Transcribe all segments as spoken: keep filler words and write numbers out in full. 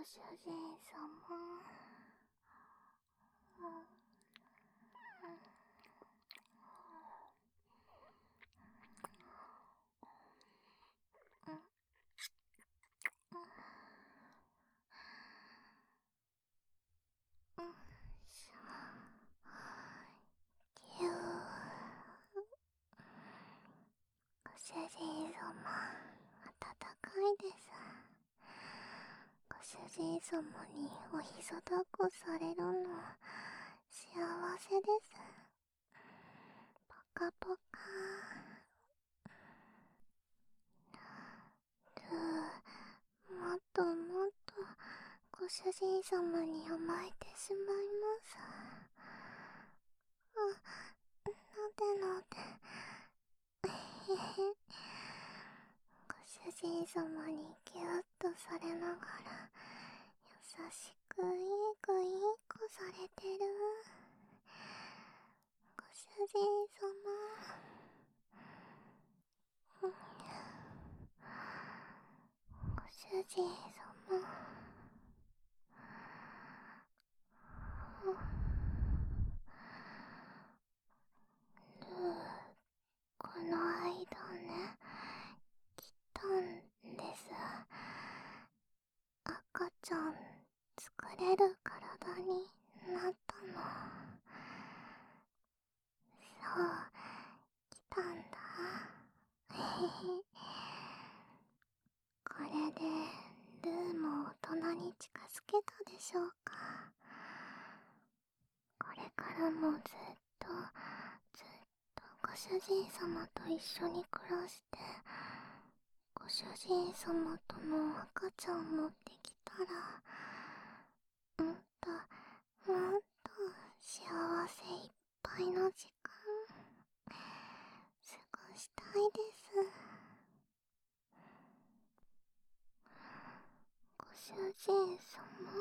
主人様。ご主人様、暖かいです。ご主人様にお膝抱っこされるの幸せです。ポカポカ。ルー、もっともっとご主人様に甘えてしまいます。あ、なでなで。へへ。ご主人様にギュッとされながら優しくいい子いい子されてる。ご主人様。ご主人様。ルー、この間ね、来たんです。赤ちゃん作れる体になったの。そう、来たんだ。へへ。これでルーも大人に近づけたでしょうか。これからもずっとずっとご主人様と一緒に暮らして、ご主人様との赤ちゃん持ってきたら、もっともっと幸せいっぱいの時間過ごしたいです。ご主人様。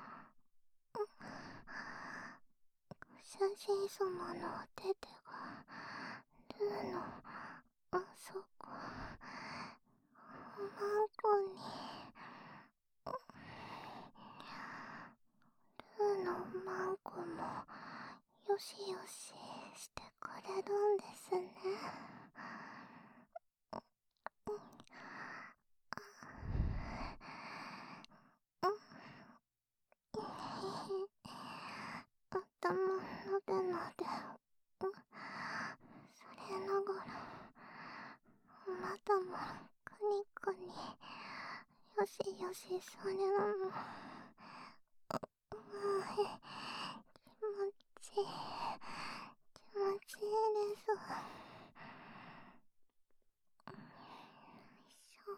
ご主人様のお手手がルーのあそこおまんこに。ルーのおまんこもよしよししてくれるんですね。頭のでなで、されながらお股もくにくによしよしされるの。気持ちいい気持ちいいです。よいしょ。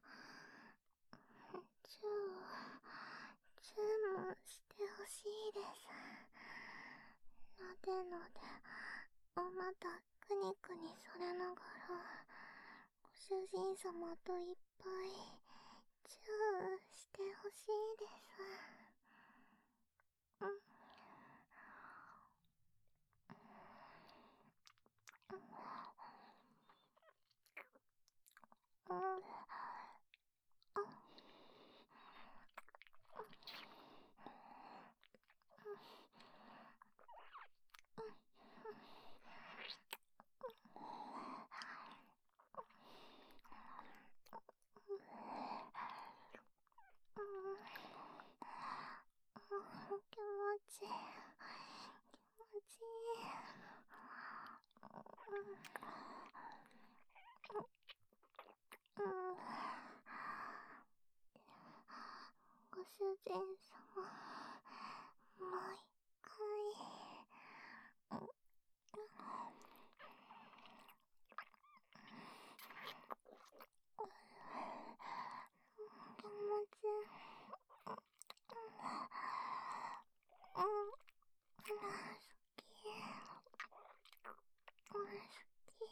チューチューもしてほしいです。なでなでお股くにくにされながらご主人様といっぱいチューしてほしいです。うん。うん。気持ちいい気持ちいい。ご主人様、もう一回。気持ちいい。うん、好き。好き。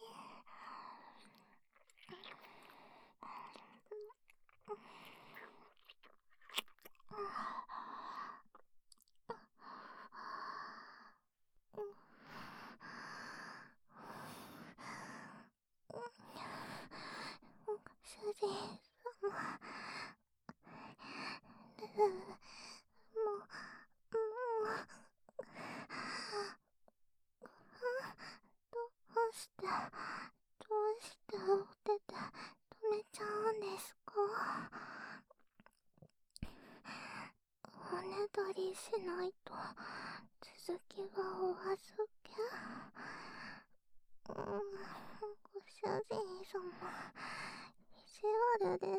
おねだりしないと続きがお預け。うん、ご主人様、意地悪です。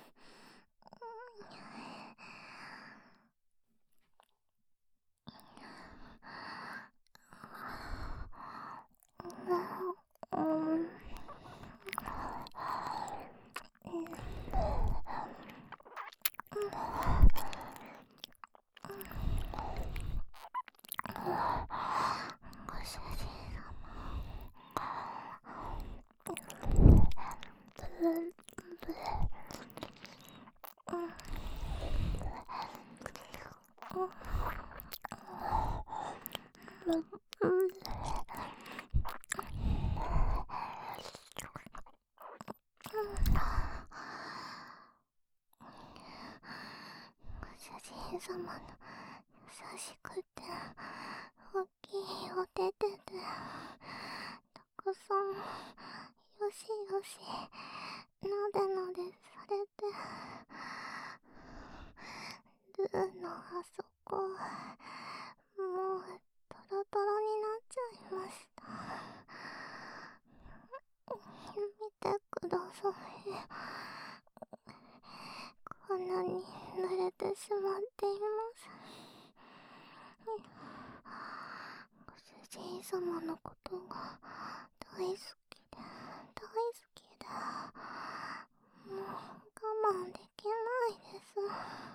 うん、うん、ご主人様、ブルブル、うん、うん、うん、うん、ご主人様の優しくて大きいお手手でたくさんよしよしなでなでされて、ルーのあそこもうトロトロになっちゃいました。見てください、こんなに濡れてしまっています。ご主人様のことが大好きで大好きで、もう我慢できないです。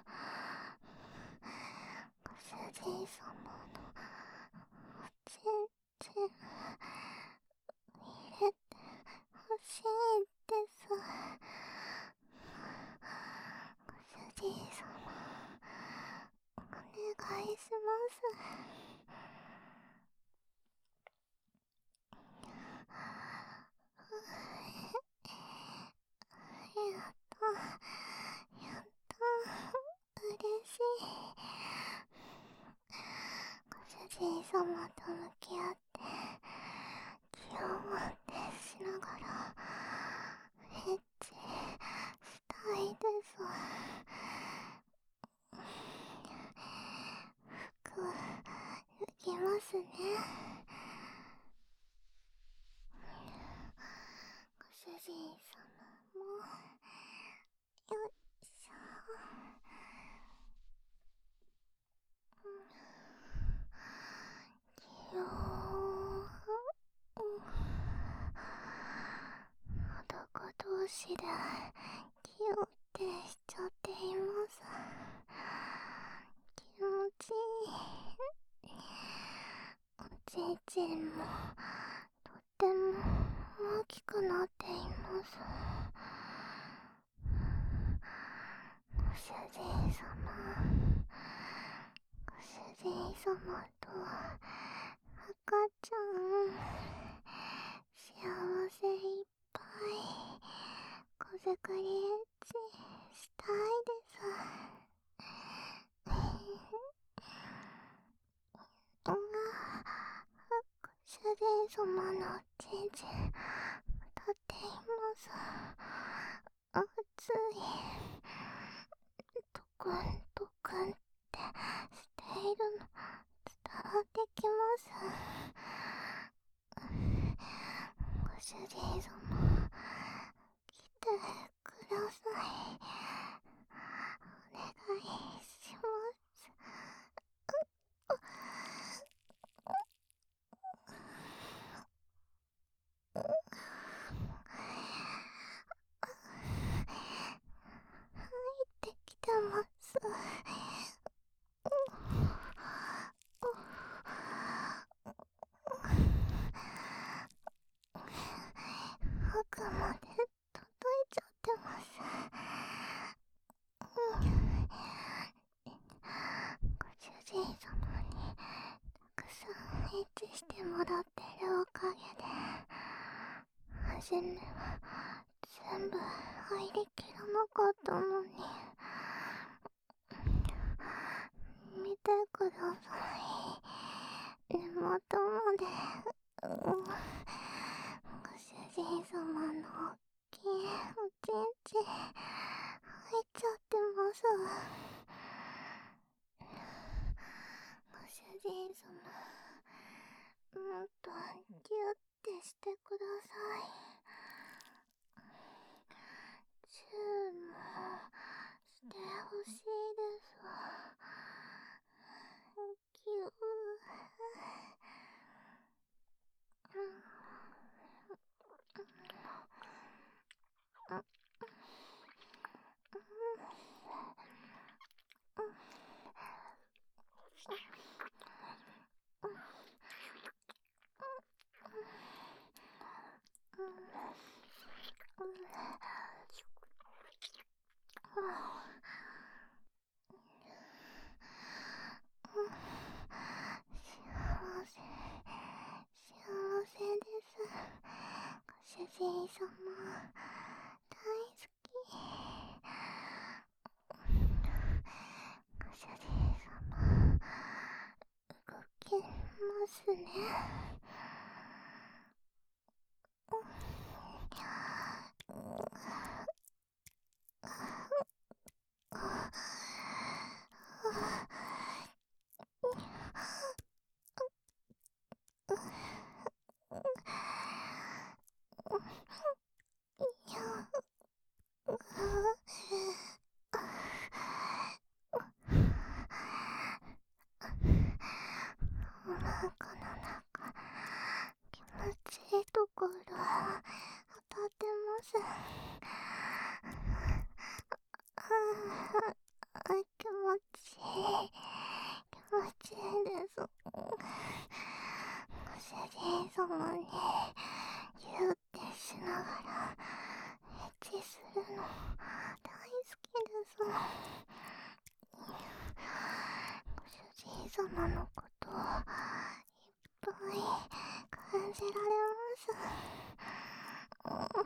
ご主人様のおちんちん入れてほしいです。ご主人様、お願いします。やった、やった、嬉しい。ご主人様と向き合って気をもってしながらエッチしたいです。服脱ぎますね。ご主人様もよいしょ。気を男同士で気をってしちゃっています。気持ちいい。おちんちんもとっても大きくなっています。ご主人様、ご主人様と赤ちゃん、幸せいっぱいこぜかりエッチしたいです。うわ、ご主人様のおちんちん歌っています。熱い、トクントクンってしているの伝わってきます。ご主人様、来てください。お願いします。入ってきてます。奥まで届いちゃってます。ご主人様にたくさんエッチしてもらってるおかげで、初めは全部入りきらなかったのに。見てください、根元まで。うん、ご主人様の大きいおちんちんいちゃってます。ご主人様、もっとギュッてしてください。チューもしてほしいです。ギュー。幸せ、幸せです。ご主人様、大好き。ご主人様、動けますね。お腹の中、気持ちいいところ当たってます。ああ、気持ちいい、気持ちいいです。ご主人様にギュッてしながらエッチするの大好きです。ご主人様のことをいっぱい感じられます。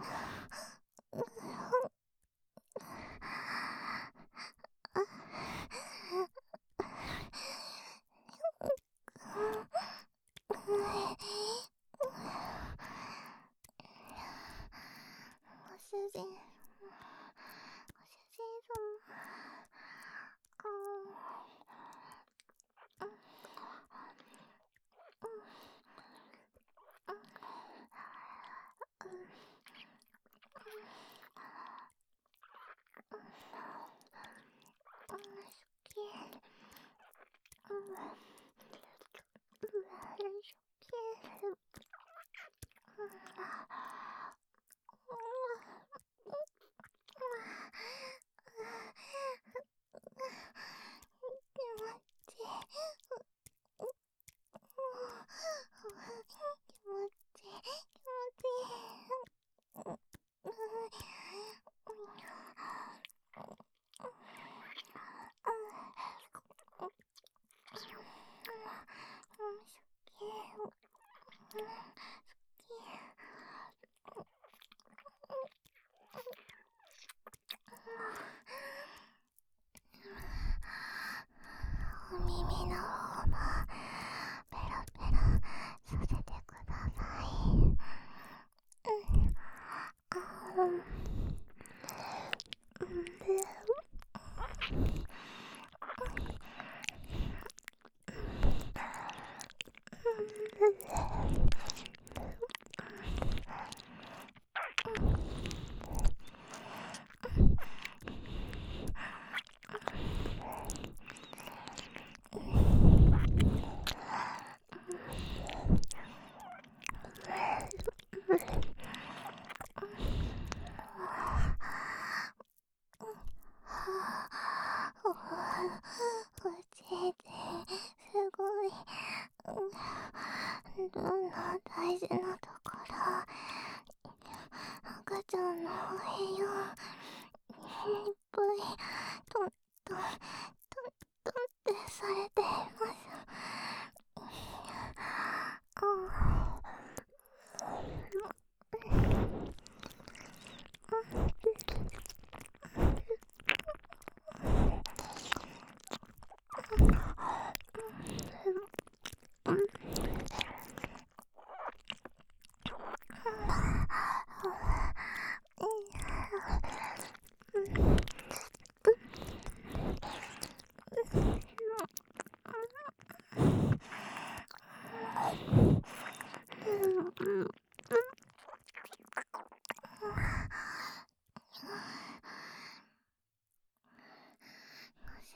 ご主人、ご主人様、お耳の方もペロペロさせてください。うんあうんおじいちすごい。どんな大事なところ、赤ちゃんのお部屋いっぱいトントントントンってされています。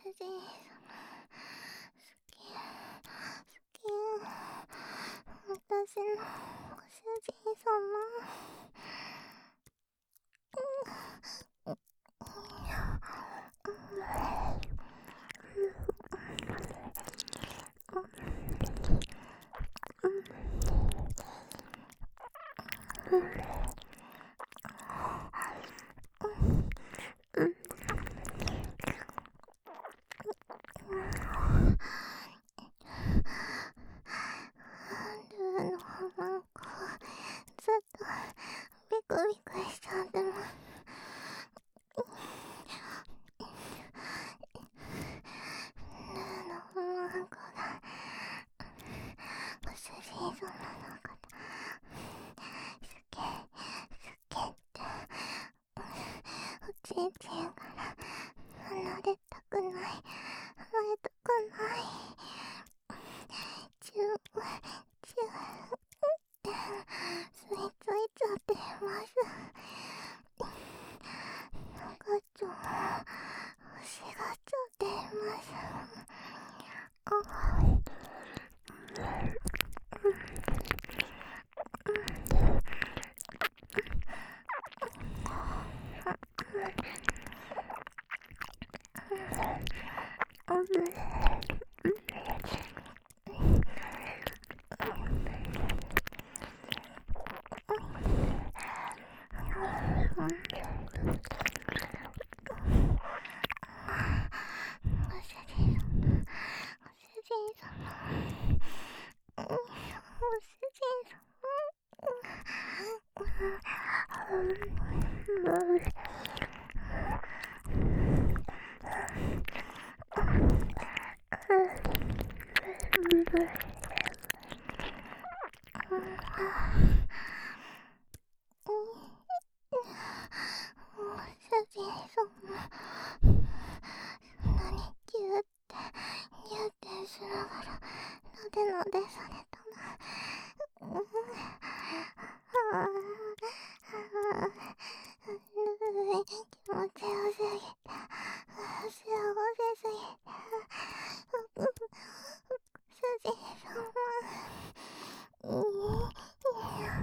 人様、好き、好き、私のご主人様。ルーのなんかずっとビクビクしちゃってます。ルーのなんかがご主人様のこと好き好きっておちんちんから離れたくない離れたくないチューチューって吸い付いちゃっています。赤ちゃん欲しがっちゃっています。あ主人様、そんなにギューってギューってしながらなでなでされたの。うん、ああ、ぬい気持ちよすぎて、幸せすぎて、主人様、うん、いや、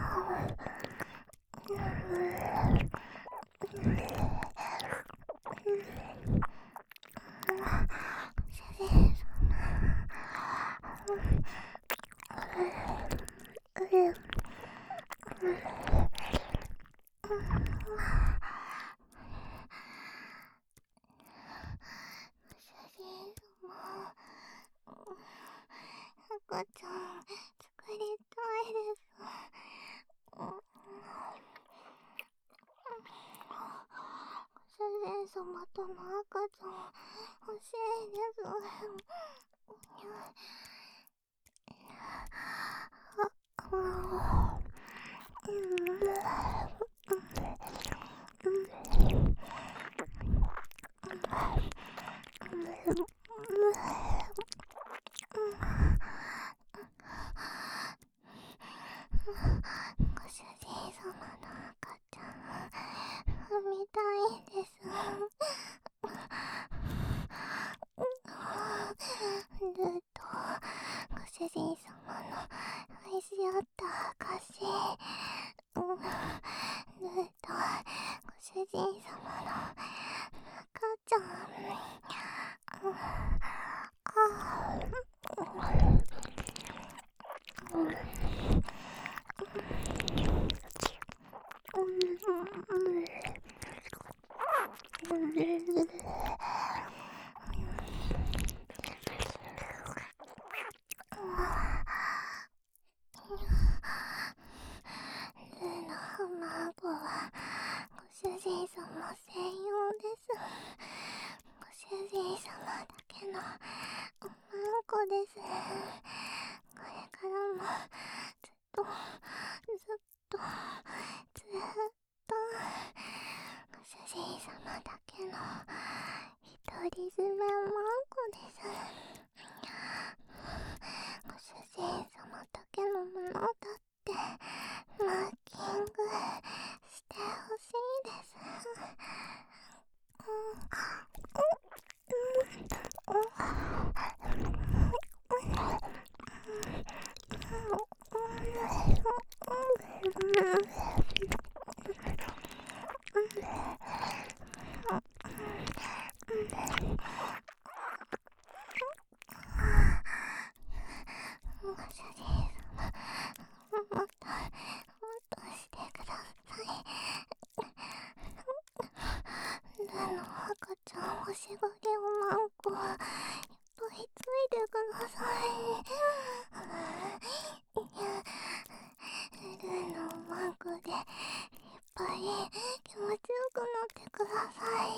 赤ちゃん作りたいです。主人様との赤ちゃん欲しいです。ご主人様の赤ちゃん産みたいです。ルーとご主人様の愛し合った証。ルーとご主人様の赤ちゃん。ルーの卵はご主人様専用です。ご主人様だけのおまんこです。これからもずっとずっとずっとご主人様だけの独り占めおまんこです。ご主人様だけのものだってマーキングしてほしいです。うんうんしごりを何個いっぱいついてください。ルーのマークでいっぱい気持ちよくなってください。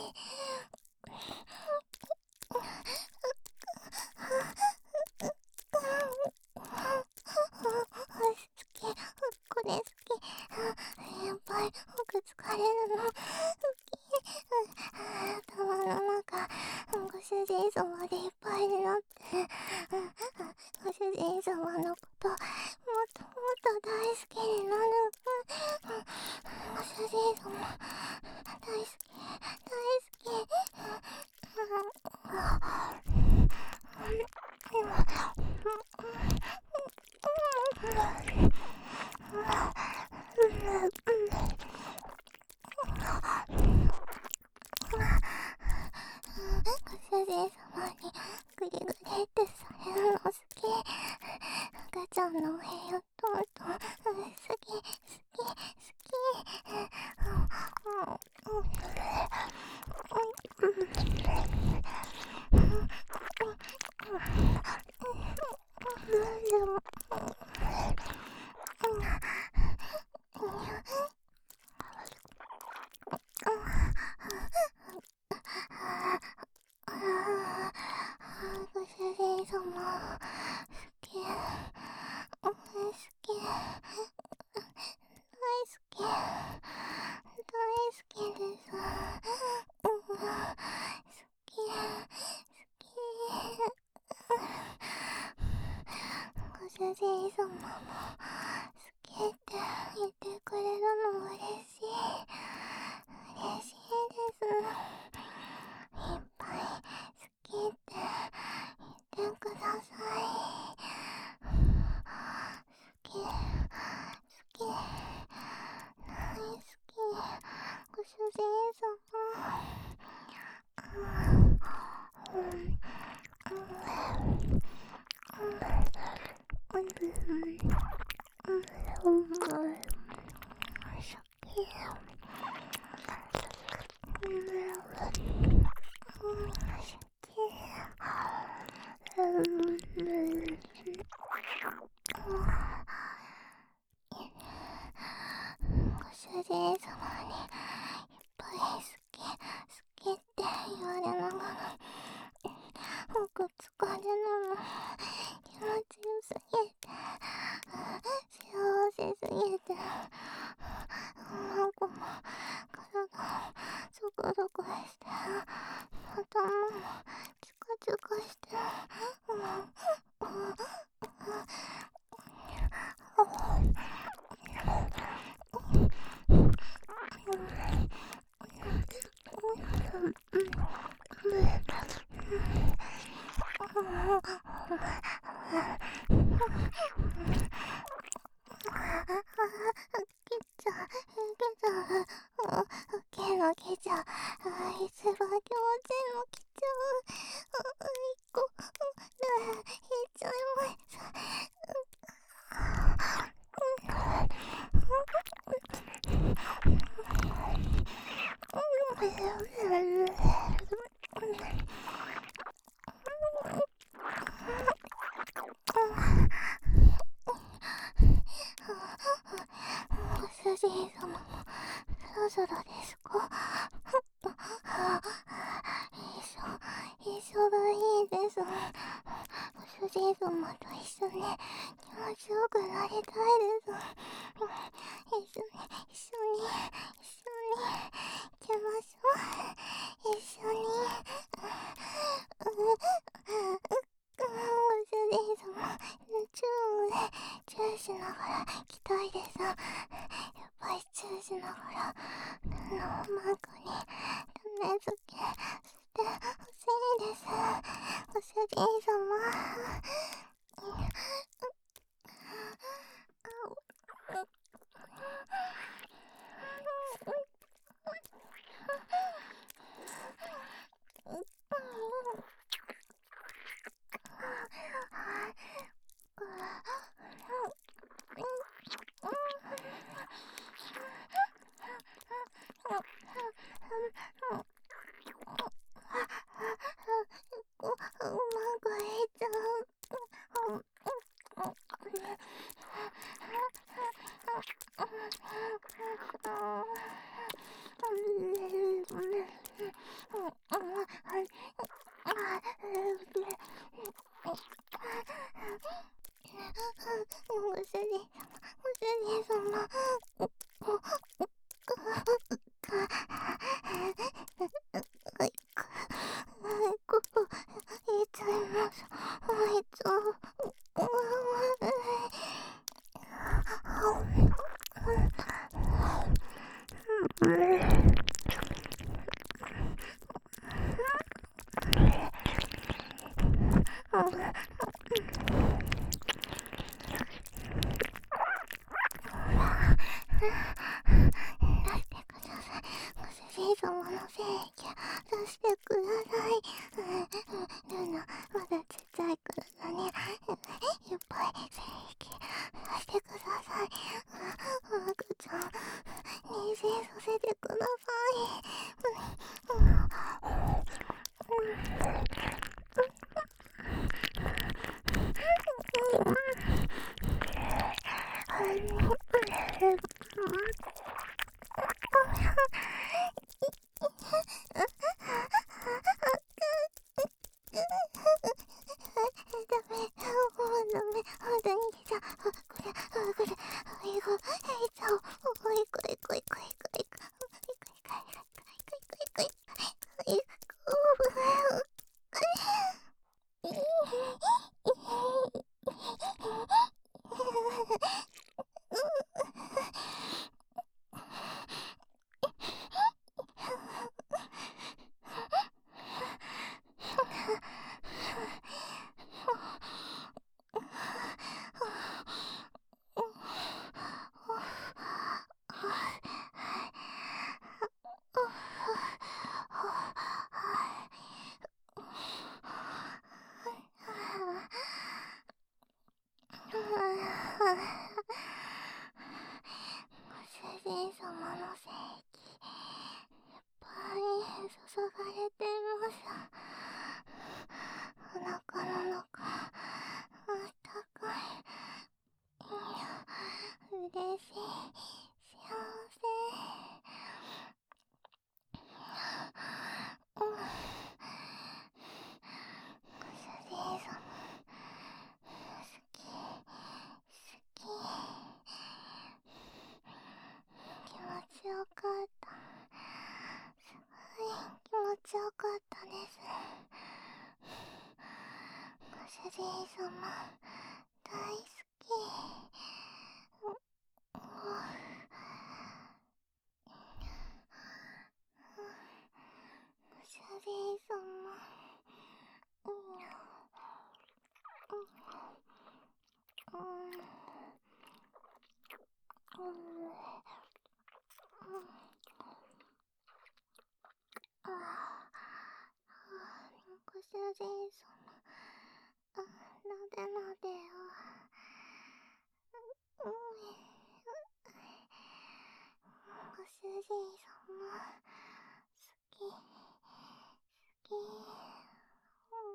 好き、これ好き。やっぱり僕疲れるの好き。頭の中ご主人様でいっぱいになってご主人様のこともっともっと大好きになる。ご主人様大好き大好き。ご主人様にグリグリってされるの好き。赤ちゃんのお部屋トントン好き好き好き。ご主人様好き好き大好き大好きです。好き好き。ご主人様も好きって言ってくれるの嬉しい嬉しいです。いっぱい好きって言ってください。好き好き大好きご主人様。ご主人様にいっぱい好き好きって言われながら僕疲れるの気持ちよすぎて幸せすぎてなんかも体ゾクゾクして頭もチカチカしてけちゃけちゃけのけちゃ一番気持ちいいのきちゃう。一個いっちゃいます。ご主人様もそろそろですか？一緒一緒がいいです。ご主人様と一緒に気持ちよくなりたいです。一緒に一緒に一緒に行きましょう。一緒にご主人様チューチューしながら行きたいです。やっぱりチューしながらルーのマークに種付けしてほしいです。ご主人様ご主人様、ご主人様。はい、ここ、いつもさ、いつも。出してください。ご主人様の精液出してください。ルナ、まだちっちゃいからね。いっぱい精液出してください。赤ちゃん、妊娠させてくださご主人様の精液いっぱい注がれてます。お腹の中あったかい。嬉しい、幸せ。ご主人様好き好き。気持ちよかった。すごい気持ちよかったです。ご主人様大好き。ご主人様、うんうんうんうんああ、ご主人様、あ、なでなでよ。うん、ご主人様、好き、好き、うん、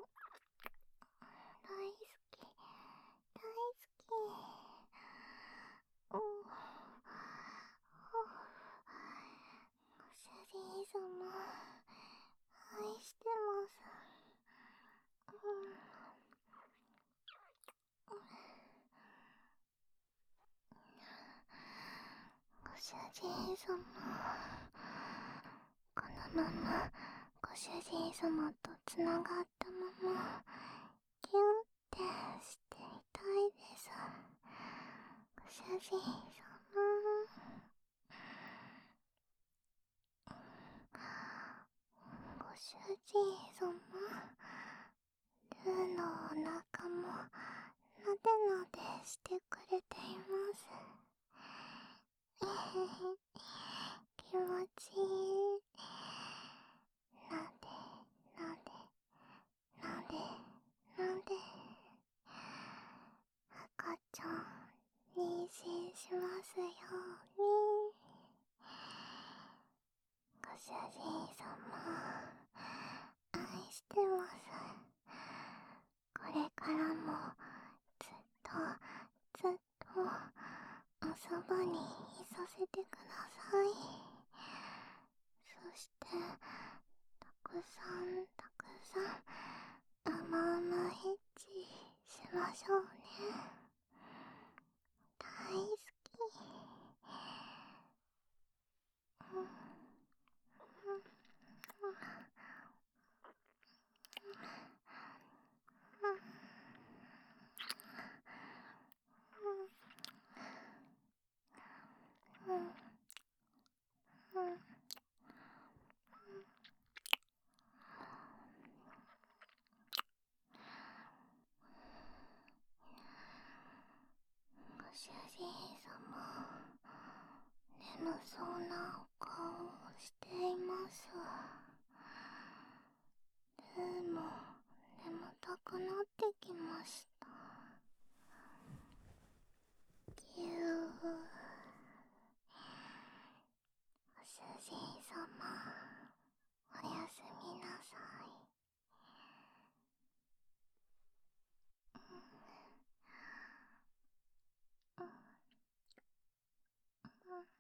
大好き、大好き。うん、ご主人様、愛してます。うん、ご主人様、このままご主人様とつながったままキュンってしていたいです。ご主人様、ご主人様、ルーのお腹もなでなでしてくれています。えへへ、気持ちいい。なでなでなでなで。赤ちゃん妊娠しますように。ご主人様愛してます。これからもずっとずっとおそばにいさせてください。そしてたくさんたくさんうまうまエッチしましょうね。大好き。うんうんうんうんご主人様、眠そうなお顔をしています。でも眠たくなってきました。ぎゅー。ご主人様、おやすみなさい。うんうんうん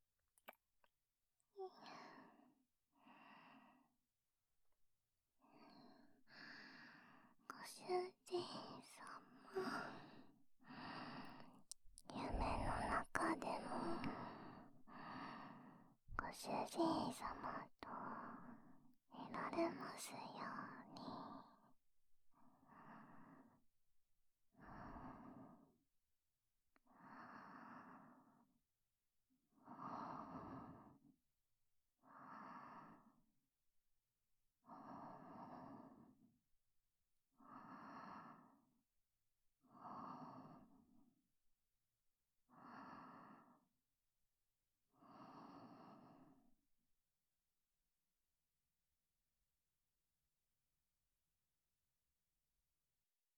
ご主人様、夢の中でもご主人様といられますよう